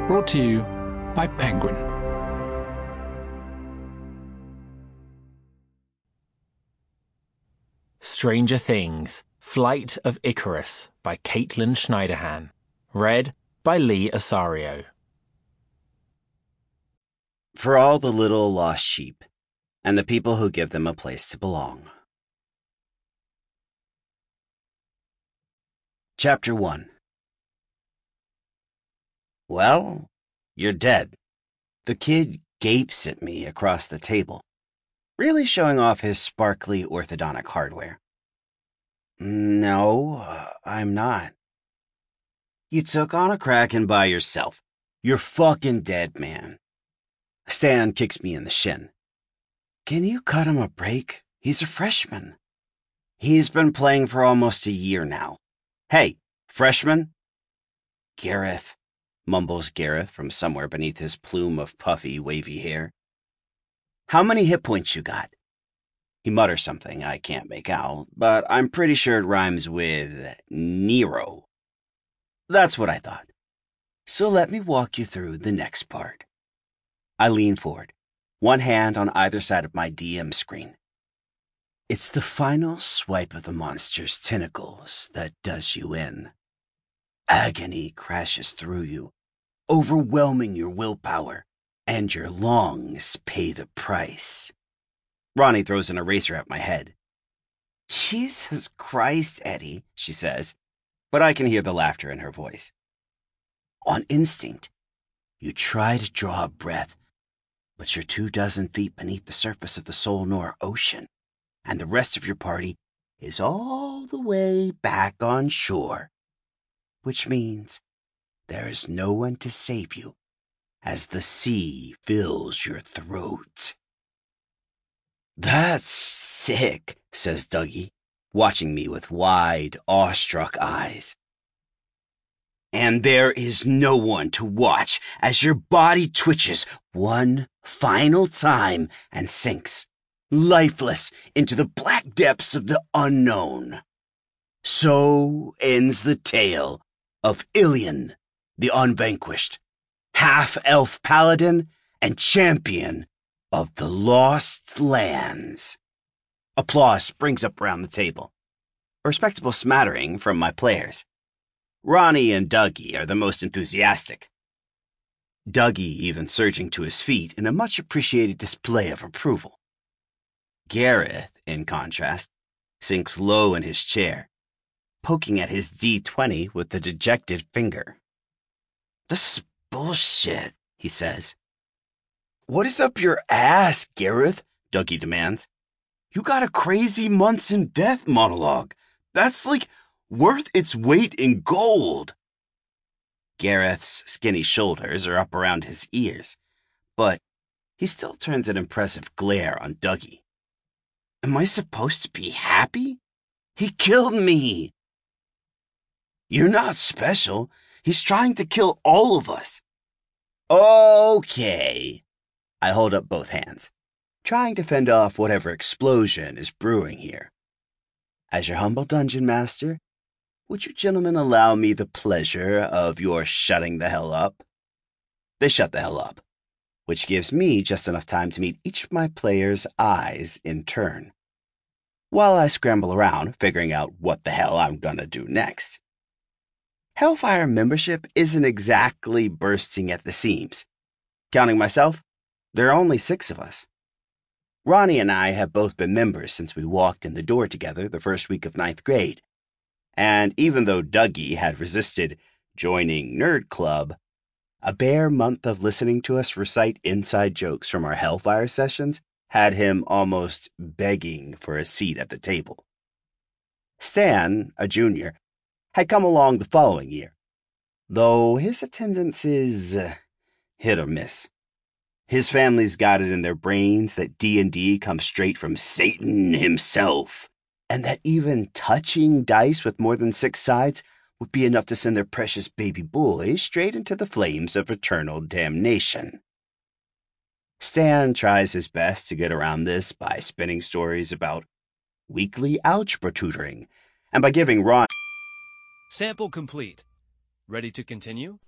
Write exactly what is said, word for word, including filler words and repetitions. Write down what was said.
Brought to you by Penguin. Stranger Things, Flight of Icarus by Caitlin Schneiderhan. Read by Lee Osario. For all the little lost sheep, and the people who give them a place to belong. Chapter one. Well, you're dead. The kid gapes at me across the table, really showing off his sparkly orthodontic hardware. No, uh, I'm not. You took on a Kraken by yourself. You're fucking dead, man. Stan kicks me in the shin. Can you cut him a break? He's a freshman. He's been playing for almost a year now. Hey, freshman? Gareth, mumbles Gareth from somewhere beneath his plume of puffy, wavy hair. How many hit points you got? He mutters something I can't make out, but I'm pretty sure it rhymes with Nero. That's what I thought. So let me walk you through the next part. I lean forward, one hand on either side of my D M screen. It's the final swipe of the monster's tentacles that does you in. Agony crashes through you, overwhelming your willpower, and your lungs pay the price. Ronnie throws an eraser at my head. Jesus Christ, Eddie, she says, but I can hear the laughter in her voice. On instinct, you try to draw a breath, but you're two dozen feet beneath the surface of the Solnor Ocean, and the rest of your party is all the way back on shore, which means there is no one to save you as the sea fills your throat. That's sick, says Dougie, watching me with wide, awestruck eyes. And there is no one to watch as your body twitches one final time and sinks, lifeless, into the black depths of the unknown. So ends the tale of Ilion, the Unvanquished, half-elf paladin and champion of the Lost Lands. Applause springs up around the table, a respectable smattering from my players. Ronnie and Dougie are the most enthusiastic. Dougie even surging to his feet in a much-appreciated display of approval. Gareth, in contrast, sinks low in his chair, poking at his D twenty with a dejected finger. This is bullshit, he says. What is up your ass, Gareth? Dougie demands. You got a crazy months in death monologue. That's like worth its weight in gold. Gareth's skinny shoulders are up around his ears, but he still turns an impressive glare on Dougie. Am I supposed to be happy? He killed me. You're not special. He's trying to kill all of us. Okay. I hold up both hands, trying to fend off whatever explosion is brewing here. As your humble dungeon master, would you gentlemen allow me the pleasure of your shutting the hell up? They shut the hell up, which gives me just enough time to meet each of my players' eyes in turn, while I scramble around figuring out what the hell I'm gonna do next. Hellfire membership isn't exactly bursting at the seams. Counting myself, there are only six of us. Ronnie and I have both been members since we walked in the door together the first week of ninth grade. And even though Dougie had resisted joining Nerd Club, a bare month of listening to us recite inside jokes from our Hellfire sessions had him almost begging for a seat at the table. Stan, a junior, had come along the following year, though his attendance is uh, hit or miss. His family's got it in their brains that D and D comes straight from Satan himself, and that even touching dice with more than six sides would be enough to send their precious baby boy straight into the flames of eternal damnation. Stan tries his best to get around this by spinning stories about weekly algebra tutoring, and by giving Ron... Sample complete. Ready to continue?